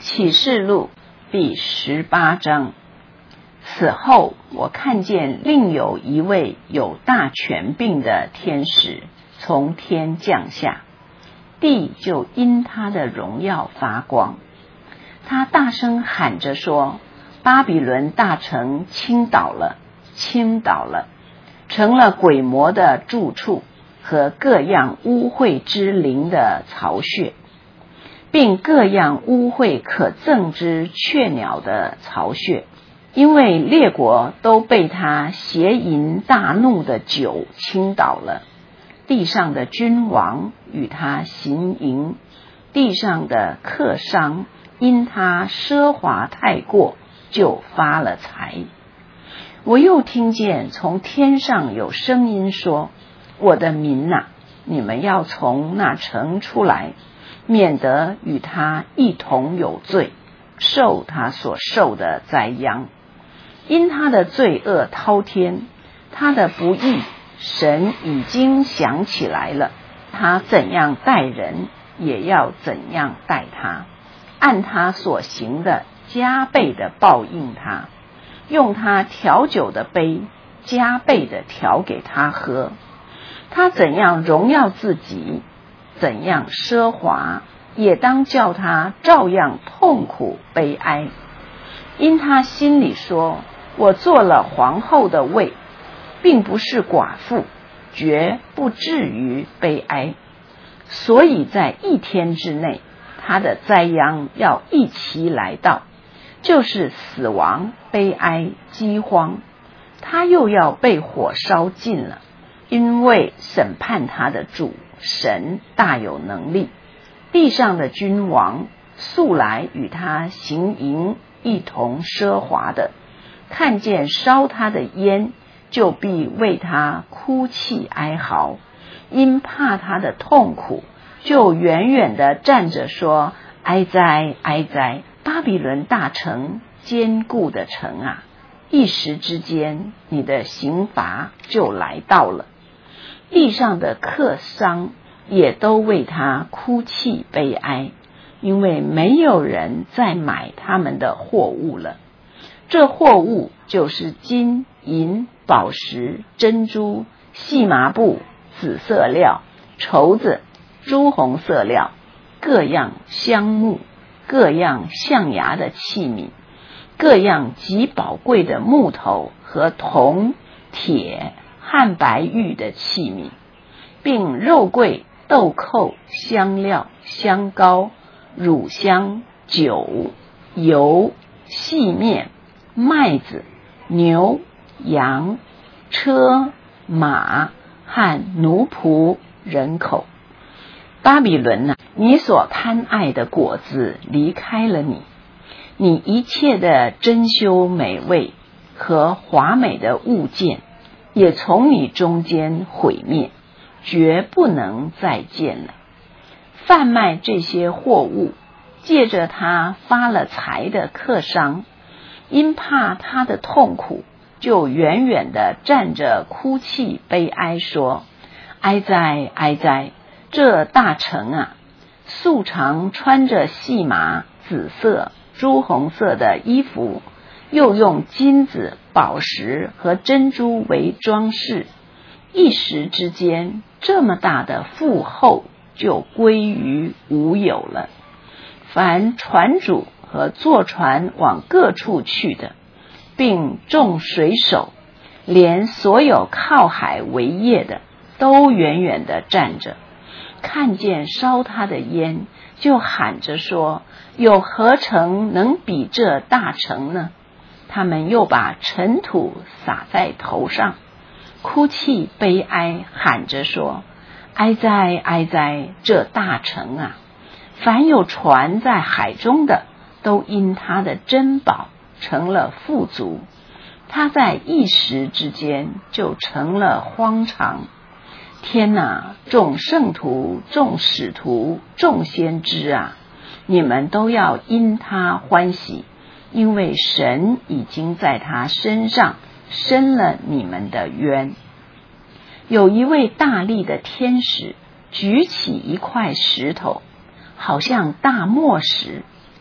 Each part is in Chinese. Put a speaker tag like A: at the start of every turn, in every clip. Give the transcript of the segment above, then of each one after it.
A: 启示录第18章。此后我看见另有一位有大权柄的天使从天降下，地就因他的荣耀发光。他大声喊着说，巴比伦大城倾倒了，倾倒了，成了鬼魔的住处和各样污秽之灵的巢穴，并各样污秽可憎之雀鸟的巢穴。因为列国都被他邪淫大怒的酒倾倒了，地上的君王与他行淫，地上的客商因他奢华太过就发了财。我又听见从天上有声音说，我的民哪，你们要从那城出来，免得与他一同有罪，受他所受的灾殃。因他的罪恶滔天，他的不义神已经想起来了，他怎样待人，也要怎样待他，按他所行的加倍的报应他，用他调酒的杯加倍的调给他喝。他怎样荣耀自己，怎样奢华，也当叫他照样痛苦悲哀。因他心里说，我做了皇后的位，并不是寡妇，绝不至于悲哀。所以在一天之内，他的灾殃要一齐来到，就是死亡、悲哀、饥荒。他又要被火烧尽了，因为审判他的主神大有能力。地上的君王素来与他行淫，一同奢华的，看见烧他的烟，就必为他哭泣哀嚎，因怕他的痛苦，就远远地站着说，哀哉哀哉，巴比伦大城，坚固的城啊，一时之间你的刑罚就来到了。地上的客商也都为他哭泣悲哀，因为没有人再买他们的货物了。这货物就是金银宝石珍珠细麻布紫色料绸子朱红色料各样香木各样象牙的器皿各样极宝贵的木头和铜铁汉白玉的器皿，并肉桂豆蔻香料香膏乳香酒油细面麦子牛羊车马和奴仆人口。巴比伦啊，你所贪爱的果子离开了你，你一切的珍馐美味和华美的物件也从你中间毁灭，绝不能再见了。贩卖这些货物借着他发了财的客商，因怕他的痛苦，就远远地站着哭泣悲哀说，哀哉哀哉，这大城啊，素常穿着细麻紫色朱红色的衣服，又用金子宝石和珍珠为装饰，一时之间这么大的富厚就归于无有了。凡船主和坐船往各处去的，并众水手，连所有靠海为业的，都远远地站着，看见烧他的烟，就喊着说，有何城能比这大城呢？他们又把尘土撒在头上，哭泣悲哀，喊着说，哀哉哀哉，这大城啊，凡有船在海中的，都因他的珍宝成了富足，他在一时之间就成了荒场。天哪，众圣徒众使徒众先知啊，你们都要因他欢喜，因为神已经在他身上伸了你们的冤。有一位大力的天使举起一块石头，好像大磨石，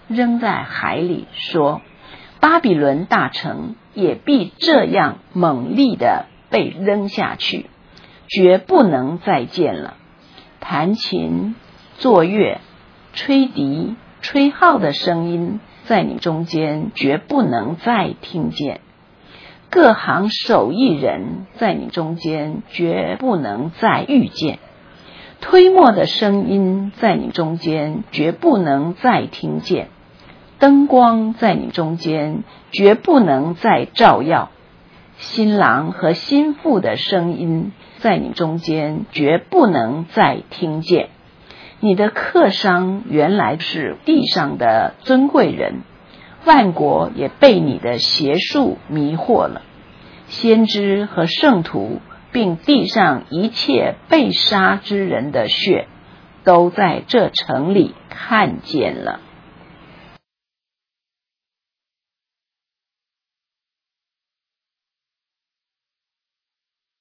A: 扔在海里，说巴比伦大城也必这样猛力地被扔下去，绝不能再见了。弹琴、作乐、吹笛、吹号的声音在你中间绝不能再听见，各行手艺人在你中间绝不能再遇见，推磨的声音在你中间绝不能再听见，灯光在你中间绝不能再照耀，新郎和新妇的声音在你中间绝不能再听见。你的客商原来是地上的尊贵人，万国也被你的邪术迷惑了。先知和圣徒并地上一切被杀之人的血都在这城里看见了。